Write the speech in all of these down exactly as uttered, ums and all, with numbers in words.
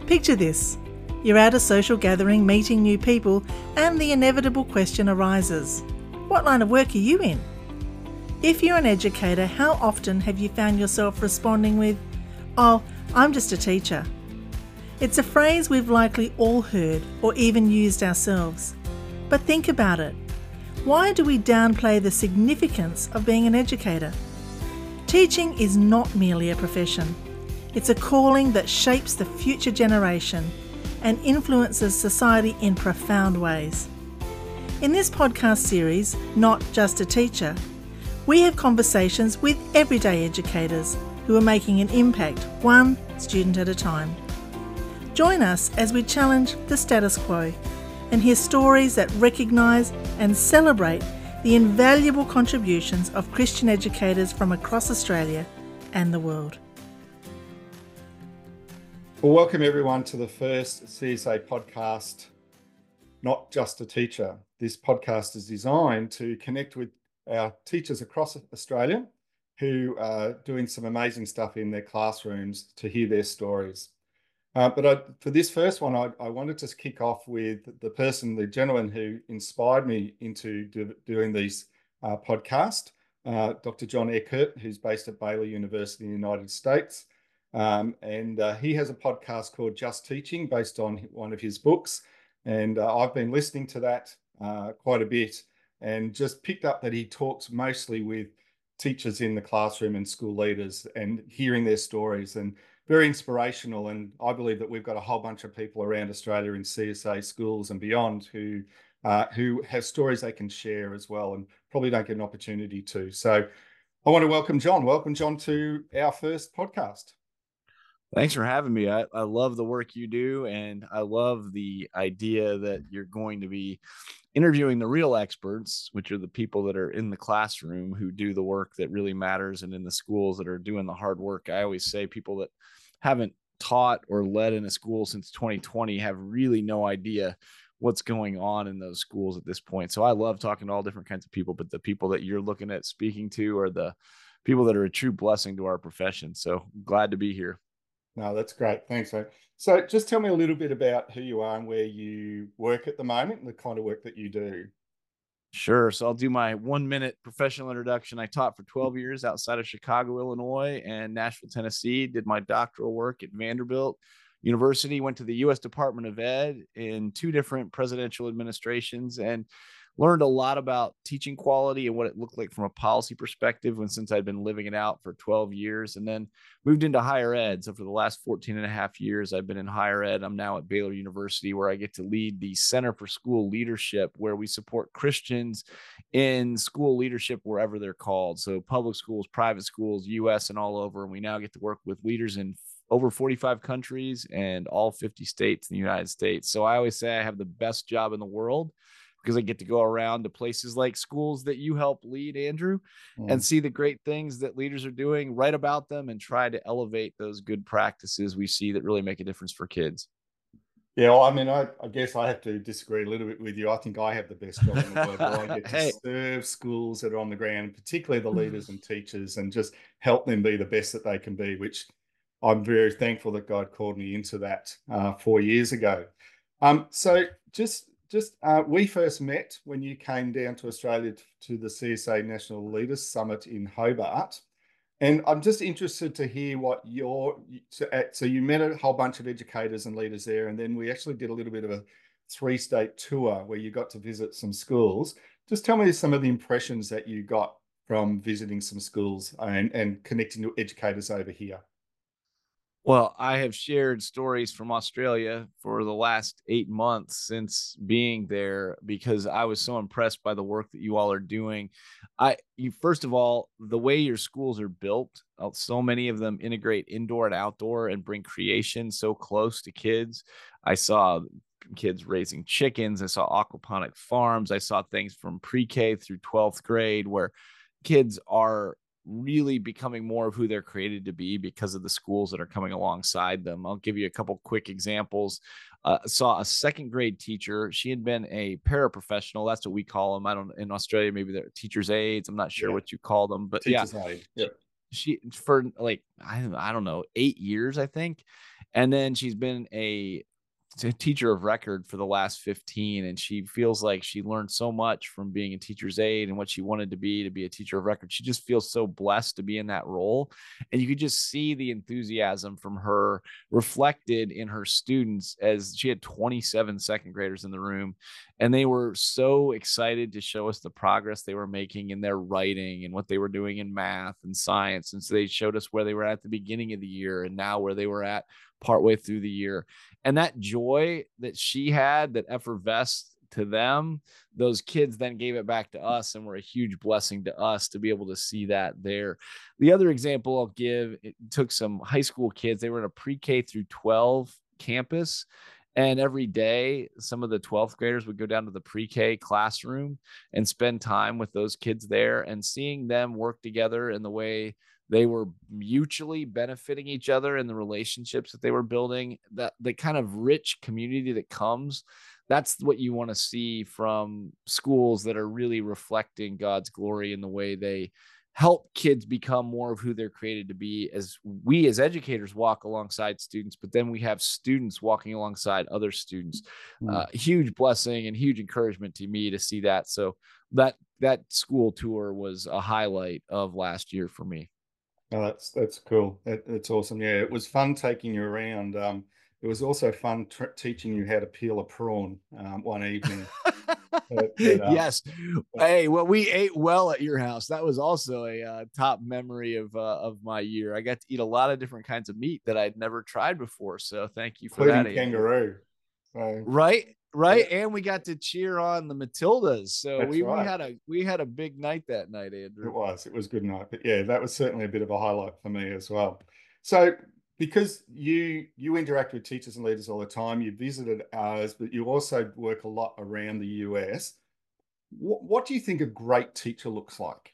Picture this. You're at a social gathering, meeting new people, and the inevitable question arises. What line of work are you in? If you're an educator, how often have you found yourself responding with, "Oh, I'm just a teacher"? It's a phrase we've likely all heard or even used ourselves. But think about it. Why do we downplay the significance of being an educator? Teaching is not merely a profession. It's a calling that shapes the future generation and influences society in profound ways. In this podcast series, Not Just a Teacher, we have conversations with everyday educators who are making an impact, one student at a time. Join us as we challenge the status quo and hear stories that recognise and celebrate the invaluable contributions of Christian educators from across Australia and the world. Well, welcome everyone to the first C S A podcast, Not Just a Teacher. This podcast is designed to connect with our teachers across Australia who are doing some amazing stuff in their classrooms to hear their stories. Uh, but I, for this first one, I, I wanted to kick off with the person, the gentleman who inspired me into do, doing these uh, podcasts, uh, Doctor John Eckert, who's based at Baylor University in the United States. Um, and uh, he has a podcast called Just Teaching based on one of his books. And uh, I've been listening to that uh, quite a bit and just picked up that he talks mostly with teachers in the classroom and school leaders and hearing their stories, and very inspirational. And I believe that we've got a whole bunch of people around Australia in C S A schools and beyond who uh, who have stories they can share as well and probably don't get an opportunity to. So I want to welcome John. Welcome, John, to our first podcast. Thanks for having me. I, I love the work you do, and I love the idea that you're going to be interviewing the real experts, which are the people that are in the classroom who do the work that really matters, and in the schools that are doing the hard work. I always say people that haven't taught or led in a school since twenty twenty have really no idea what's going on in those schools at this point. So I love talking to all different kinds of people, but the people that you're looking at speaking to are the people that are a true blessing to our profession. So glad to be here. No, that's great. Thanks, mate. So just tell me a little bit about who you are and where you work at the moment and the kind of work that you do. Sure. So I'll do my one minute professional introduction. I taught for twelve years outside of Chicago, Illinois and Nashville, Tennessee, did my doctoral work at Vanderbilt University, went to the U S Department of Ed in two different presidential administrations, and learned a lot about teaching quality and what it looked like from a policy perspective when since I'd been living it out for twelve years, and then moved into higher ed. So for the last fourteen and a half years, I've been in higher ed. I'm now at Baylor University, where I get to lead the Center for School Leadership, where we support Christians in school leadership wherever they're called. So public schools, private schools, U S and all over. And we now get to work with leaders in over forty-five countries and all fifty states in the United States. So I always say I have the best job in the world, because I get to go around to places like schools that you help lead, Andrew, mm. and see the great things that leaders are doing, write about them, and try to elevate those good practices we see that really make a difference for kids. Yeah, well, I mean, I, I guess I have to disagree a little bit with you. I think I have the best job in the world, where I get to hey. serve schools that are on the ground, particularly the leaders and teachers, and just help them be the best that they can be, which I'm very thankful that God called me into that uh, four years ago. Um, so just Just uh, we first met when you came down to Australia to the C S A National Leaders Summit in Hobart. And I'm just interested to hear what your, so, so you met a whole bunch of educators and leaders there, and then we actually did a little bit of a three-state tour where you got to visit some schools. Just tell me some of the impressions that you got from visiting some schools and, and connecting to educators over here. Well, I have shared stories from Australia for the last eight months since being there, because I was so impressed by the work that you all are doing. I, you, first of all, the way your schools are built, so many of them integrate indoor and outdoor and bring creation so close to kids. I saw kids raising chickens. I saw aquaponic farms. I saw things from pre-K through twelfth grade where kids are really becoming more of who they're created to be because of the schools that are coming alongside them. I'll give you a couple quick examples. Uh, saw a second grade teacher. She had been a paraprofessional. That's what we call them. I don't, in Australia, maybe they're teacher's aides. I'm not sure yeah. what you call them, but teacher's yeah. aide. Yep. She, for like, I, I don't know, eight years, I think. And then she's been a, a teacher of record for the last fifteen. And she feels like she learned so much from being a teacher's aide and what she wanted to be, to be a teacher of record. She just feels so blessed to be in that role. And you could just see the enthusiasm from her reflected in her students, as she had twenty-seven second graders in the room. And they were so excited to show us the progress they were making in their writing and what they were doing in math and science. And so they showed us where they were at the beginning of the year and now where they were at partway through the year. And that joy that she had, that effervesced to them, those kids then gave it back to us and were a huge blessing to us to be able to see that there. The other example I'll give, it took some high school kids. They were in a pre-K through twelve campus. And every day, some of the twelfth graders would go down to the pre-K classroom and spend time with those kids there, and seeing them work together in the way they were mutually benefiting each other in the relationships that they were building, that the kind of rich community that comes, that's what you want to see from schools that are really reflecting God's glory in the way they help kids become more of who they're created to be, as we as educators walk alongside students, but then we have students walking alongside other students. Mm. Uh, huge blessing and huge encouragement to me to see that. So that that school tour was a highlight of last year for me. Oh, that's that's cool. That, that's awesome. Yeah, it was fun taking you around. Um, it was also fun tr- teaching you how to peel a prawn um, one evening. but, but, um, yes. Hey, well, we ate well at your house. That was also a uh, top memory of uh, of my year. I got to eat a lot of different kinds of meat that I'd never tried before. So thank you for that. Kangaroo. So, right. Right. Yeah. And we got to cheer on the Matildas. So we, right. we had a we had a big night that night, Andrew. It was. It was a good night. But yeah, that was certainly a bit of a highlight for me as well. So because you you interact with teachers and leaders all the time, you visited ours, but you also work a lot around the U S. What, what do you think a great teacher looks like?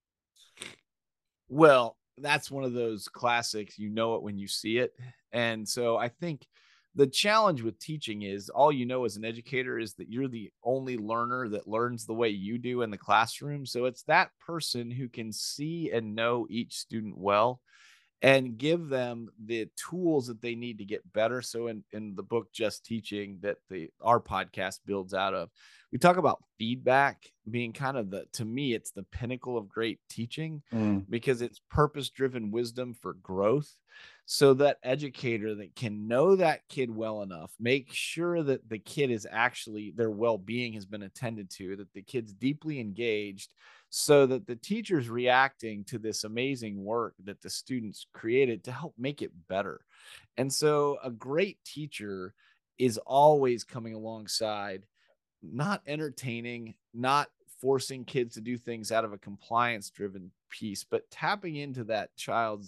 Well, that's one of those classics. You know it when you see it. And so I think the challenge with teaching is all you know as an educator is that you're the only learner that learns the way you do in the classroom. So it's that person who can see and know each student well and give them the tools that they need to get better. So in, in the book, Just Teaching, that the our podcast builds out of, we talk about feedback being kind of the, to me, it's the pinnacle of great teaching mm. because it's purpose-driven wisdom for growth. So that educator that can know that kid well enough, make sure that the kid is actually, their well-being has been attended to, that the kid's deeply engaged, so that the teacher's reacting to this amazing work that the students created to help make it better. And so a great teacher is always coming alongside, not entertaining, not forcing kids to do things out of a compliance-driven piece, but tapping into that child's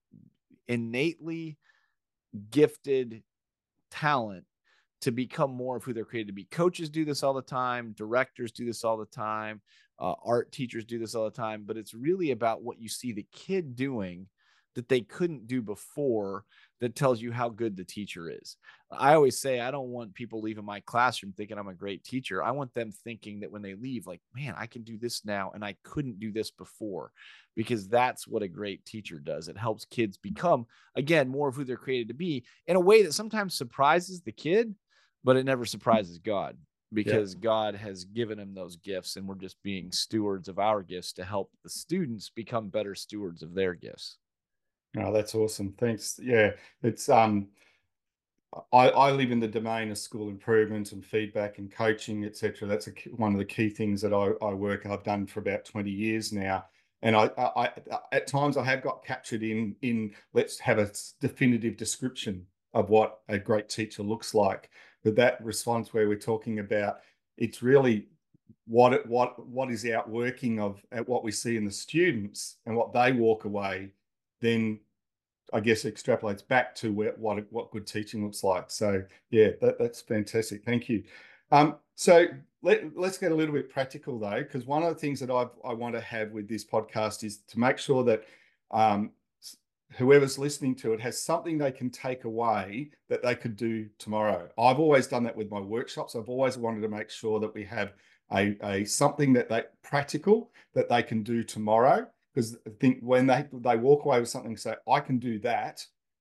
innately gifted talent to become more of who they're created to be. Coaches do this all the time. Directors do this all the time. Uh, art teachers do this all the time. But it's really about what you see the kid doing that they couldn't do before that tells you how good the teacher is. I always say, I don't want people leaving my classroom thinking I'm a great teacher. I want them thinking that when they leave, like, man, I can do this now and I couldn't do this before, because that's what a great teacher does. It helps kids become, again, more of who they're created to be in a way that sometimes surprises the kid, but it never surprises God, because yeah. God has given him those gifts, and we're just being stewards of our gifts to help the students become better stewards of their gifts. Oh, that's awesome. Thanks. Yeah, it's um, I, I live in the domain of school improvement and feedback and coaching, et cetera. That's a, one of the key things that I, I work. I've done for about twenty years now, and I, I, I at times I have got captured in in let's have a definitive description of what a great teacher looks like. But that response where we're talking about, it's really what it, what what is the outworking of at what we see in the students and what they walk away, then I guess extrapolates back to where, what what good teaching looks like. So yeah, that, that's fantastic. Thank you. Um, so let, let's get a little bit practical though, because one of the things that I've, I want to have with this podcast is to make sure that um, whoever's listening to it has something they can take away that they could do tomorrow. I've always done that with my workshops. I've always wanted to make sure that we have a, a something that they practical that they can do tomorrow. Because I think when they, they walk away with something, say, I can do that,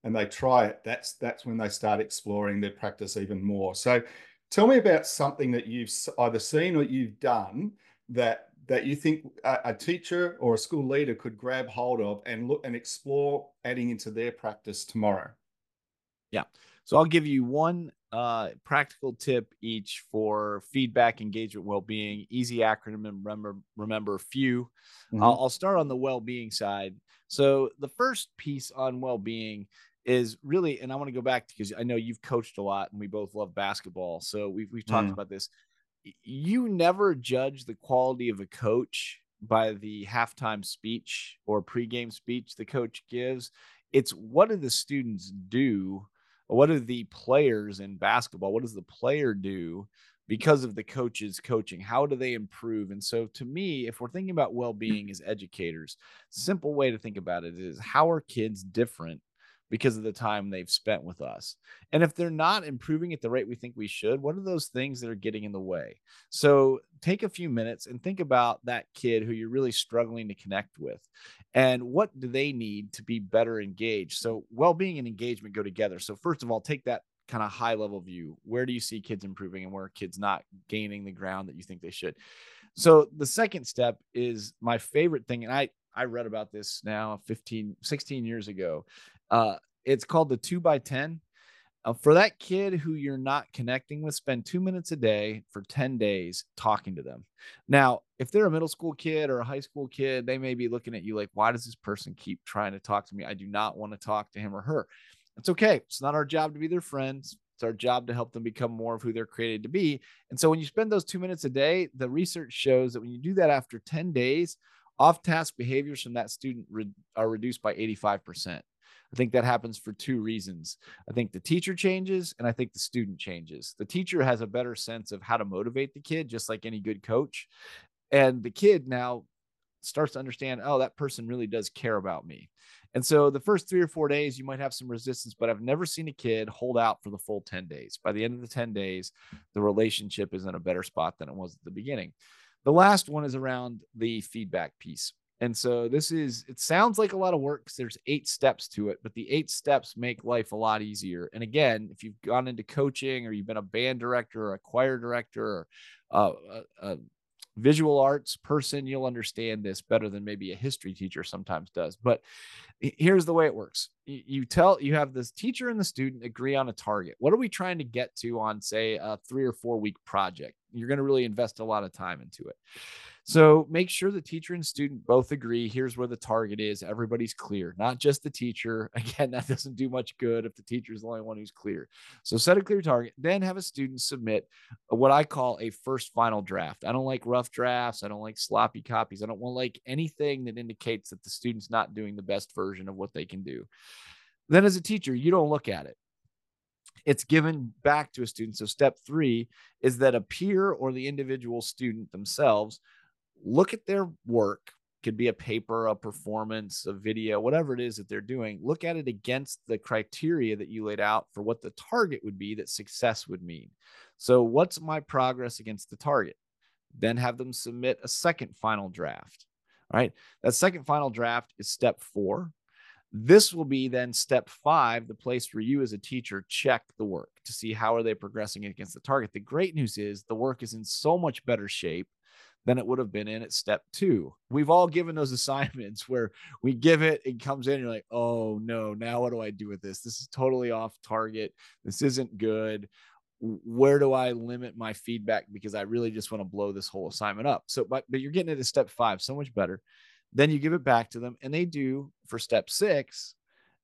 and they try it, that's that's when they start exploring their practice even more. So tell me about something that you've either seen or you've done that that you think a, a teacher or a school leader could grab hold of and look and explore adding into their practice tomorrow. Yeah. So I'll give you one uh, practical tip each for feedback, engagement, well-being, easy acronym, and remember, remember few. Mm-hmm. I'll, I'll start on the well-being side. So the first piece on well-being is really, and I want to go back because I know you've coached a lot and we both love basketball. So we've, we've talked mm. about this. You never judge the quality of a coach by the halftime speech or pregame speech the coach gives. It's what do the students do? What do the players in basketball? What does the player do because of the coach's coaching? How do they improve? And so to me, if we're thinking about well-being as educators, simple way to think about it is how are kids different because of the time they've spent with us? And if they're not improving at the rate we think we should, what are those things that are getting in the way? So take a few minutes and think about that kid who you're really struggling to connect with and what do they need to be better engaged? So well-being and engagement go together. So first of all, take that kind of high level view. Where do you see kids improving and where are kids not gaining the ground that you think they should? So the second step is my favorite thing. And I, I read about this now fifteen, sixteen years ago. Uh, it's called the two by ten. Uh, for that kid who you're not connecting with, spend two minutes a day for ten days talking to them. Now, if they're a middle school kid or a high school kid, they may be looking at you like, why does this person keep trying to talk to me? I do not want to talk to him or her. It's okay. It's not our job to be their friends. It's our job to help them become more of who they're created to be. And so when you spend those two minutes a day, the research shows that when you do that after ten days, off-task behaviors from that student re- are reduced by eighty-five percent. I think that happens for two reasons. I think the teacher changes and I think the student changes. The teacher has a better sense of how to motivate the kid, just like any good coach. And the kid now starts to understand, oh, that person really does care about me. And so the first three or four days, you might have some resistance, but I've never seen a kid hold out for the full ten days. By the end of the ten days, the relationship is in a better spot than it was at the beginning. The last one is around the feedback piece. And so this is, it sounds like a lot of work because there's eight steps to it, but the eight steps make life a lot easier. And again, if you've gone into coaching or you've been a band director or a choir director or uh, a, a visual arts person, you'll understand this better than maybe a history teacher sometimes does. But here's the way it works. You tell, you have this teacher and the student agree on a target. What are we trying to get to on, say, a three or four week project? You're going to really invest a lot of time into it. So make sure the teacher and student both agree. Here's where the target is. Everybody's clear, not just the teacher. Again, that doesn't do much good if the teacher is the only one who's clear. So set a clear target, then have a student submit what I call a first final draft. I don't like rough drafts. I don't like sloppy copies. I don't want like anything that indicates that the student's not doing the best version of what they can do. Then as a teacher, you don't look at it. It's given back to a student. So step three is that a peer or the individual student themselves look at their work. Could be a paper, a performance, a video, whatever it is that they're doing. Look at it against the criteria that you laid out for what the target would be that success would mean. So what's my progress against the target? Then have them submit a second final draft. All right. That second final draft is step four. This will be then step five, the place where you as a teacher check the work to see how are they progressing against the target. The great news is the work is in so much better shape than it would have been in at step two. We've all given those assignments where we give it, it comes in, you're like, oh no, now what do I do with this? This is totally off target. This isn't good. Where do I limit my feedback? Because I really just want to blow this whole assignment up. So, but, but you're getting it at step five, so much better. Then you give it back to them and they do for step six,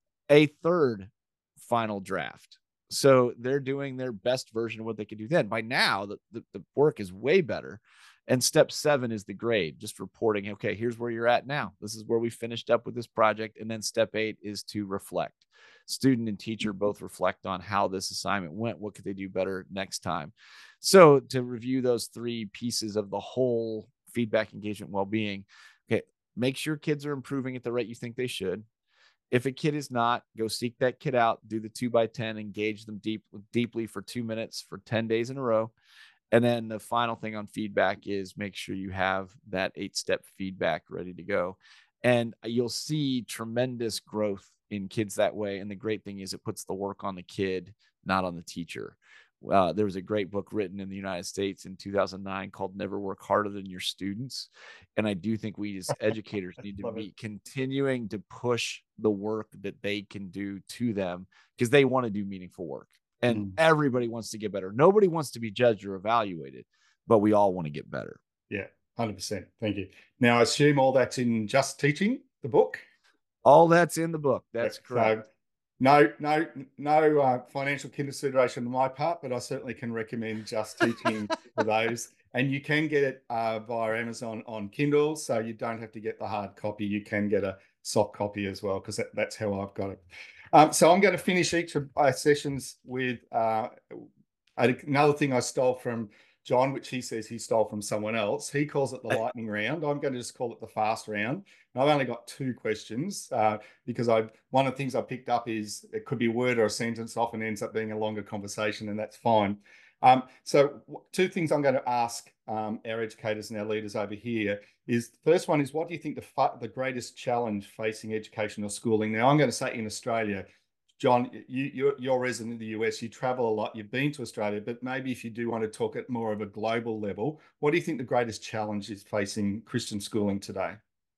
a third final draft. So they're doing their best version of what they could do then. By now, the, the, the work is way better. And step seven is the grade, just reporting, okay, here's where you're at now. This is where we finished up with this project. And then step eight is to reflect. Student and teacher both reflect on how this assignment went. What could they do better next time? So to review those three pieces of the whole feedback, engagement, well-being, okay, make sure kids are improving at the rate you think they should. If a kid is not, go seek that kid out, do the two by ten, engage them deep, deeply for two minutes for ten days in a row. And then the final thing on feedback is make sure you have that eight-step feedback ready to go. And you'll see tremendous growth in kids that way. And the great thing is it puts the work on the kid, not on the teacher. Uh, there was a great book written in the United States in two thousand nine called Never Work Harder Than Your Students. And I do think we as educators need to be continuing to push the work that they can do to them, because they want to do meaningful work. And mm. everybody wants to get better. Nobody wants to be judged or evaluated, but we all want to get better. Yeah, one hundred percent. Thank you. Now, I assume all that's in Just Teaching, the book? All that's in the book. That's yeah, correct. So no, no, no uh, financial consideration on my part, but I certainly can recommend Just Teaching for those. And you can get it uh, via Amazon on Kindle, so you don't have to get the hard copy. You can get a soft copy as well, because that, that's how I've got it. Um, so I'm going to finish each of our sessions with uh, another thing I stole from John, which he says he stole from someone else. He calls it the lightning round. I'm going to just call it the fast round. And I've only got two questions uh, because I one of the things I picked up is it could be a word or a sentence, often ends up being a longer conversation, and that's fine. Um, so two things I'm going to ask um, our educators and our leaders over here is, the first one is, what do you think the, the greatest challenge facing education or schooling? Now, I'm going to say in Australia. John, you, you're, you're resident in the U S, you travel a lot, you've been to Australia, but maybe if you do want to talk at more of a global level, what do you think the greatest challenge is facing Christian schooling today?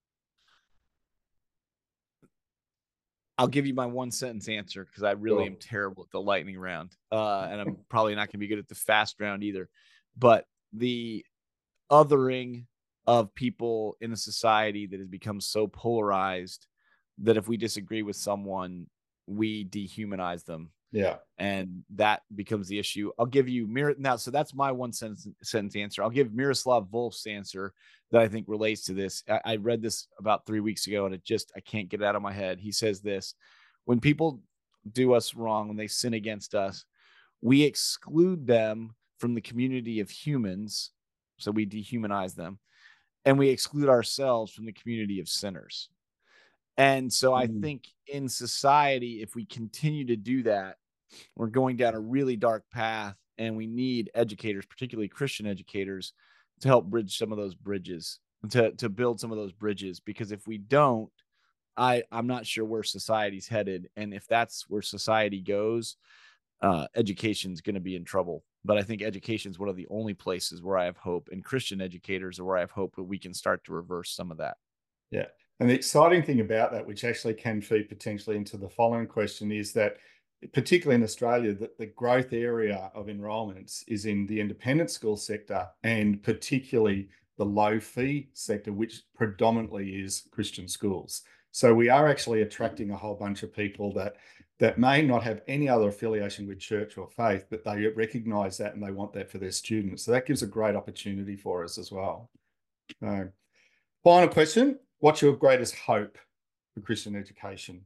I'll give you my one sentence answer, because I really sure. am terrible at the lightning round. Uh, and I'm probably not going to be good at the fast round either. But the othering of people in a society that has become so polarized that if we disagree with someone, we dehumanize them. Yeah. And that becomes the issue. I'll give you Mir now. So that's my one sentence, sentence answer. I'll give Miroslav Volf's answer that I think relates to this. I, I read this about three weeks ago and it just, I can't get it out of my head. He says this: when people do us wrong, when they sin against us, we exclude them from the community of humans. So we dehumanize them, and we exclude ourselves from the community of sinners. And so I think in society, if we continue to do that, we're going down a really dark path, and we need educators, particularly Christian educators, to help bridge some of those bridges, to, to build some of those bridges. Because if we don't, I, I'm not sure where society's headed. And if that's where society goes, uh, education's going to be in trouble. But I think education is one of the only places where I have hope, and Christian educators are where I have hope that we can start to reverse some of that. Yeah. And the exciting thing about that, which actually can feed potentially into the following question, is that particularly in Australia, that the growth area of enrolments is in the independent school sector, and particularly the low fee sector, which predominantly is Christian schools. So we are actually attracting a whole bunch of people that that may not have any other affiliation with church or faith, but they recognize that and they want that for their students. So that gives a great opportunity for us as well. So, final question. What's your greatest hope for Christian education?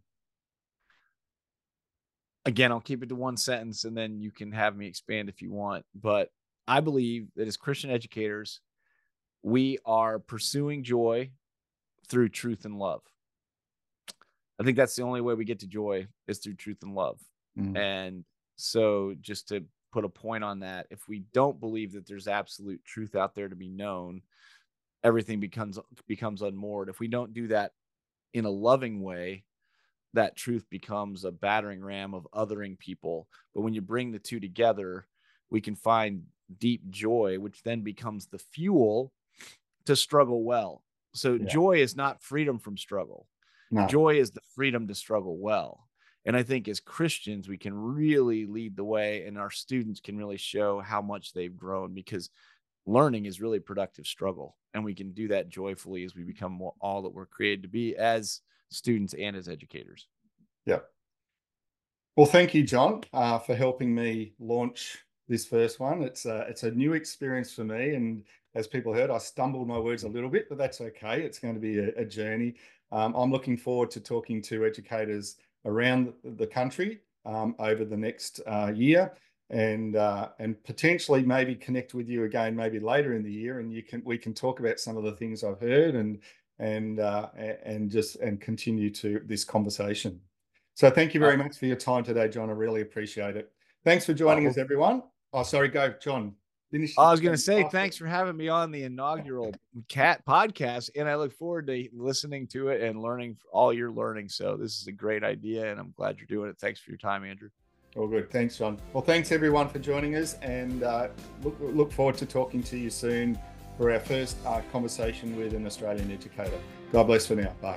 Again, I'll keep it to one sentence and then you can have me expand if you want. But I believe that as Christian educators, we are pursuing joy through truth and love. I think that's the only way we get to joy, is through truth and love. Mm. And so just to put a point on that, if we don't believe that there's absolute truth out there to be known, everything becomes becomes unmoored. If we don't do that in a loving way, that truth becomes a battering ram of othering people. But when you bring the two together, we can find deep joy, which then becomes the fuel to struggle well. So yeah. Joy is not freedom from struggle. No. Joy is the freedom to struggle well. And I think as Christians, we can really lead the way, and our students can really show how much they've grown, because learning is really productive struggle. And we can do that joyfully as we become more, all that we're created to be as students and as educators. Yeah. Well, thank you, John, uh, for helping me launch this first one. It's a, it's a new experience for me. And as people heard, I stumbled my words a little bit, but that's okay. It's going to be a, a journey. Um, I'm looking forward to talking to educators around the country um, over the next uh, year. And uh, and potentially maybe connect with you again maybe later in the year, and you can we can talk about some of the things I've heard and and uh, and just and continue to this conversation. So thank you very much for your time today, John. I really appreciate it. Thanks for joining oh, us, everyone. Oh, sorry, go, John. finish. I was going to say, thanks for having me on the inaugural Cat podcast, and I look forward to listening to it and learning all you're learning. So this is a great idea, and I'm glad you're doing it. Thanks for your time, Andrew. All good. Thanks, John. Well, thanks everyone for joining us, and uh, look, look forward to talking to you soon for our first uh, conversation with an Australian educator. God bless for now. Bye.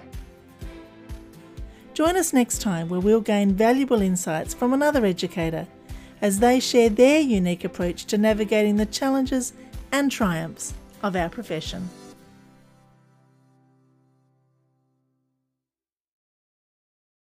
Join us next time where we'll gain valuable insights from another educator as they share their unique approach to navigating the challenges and triumphs of our profession.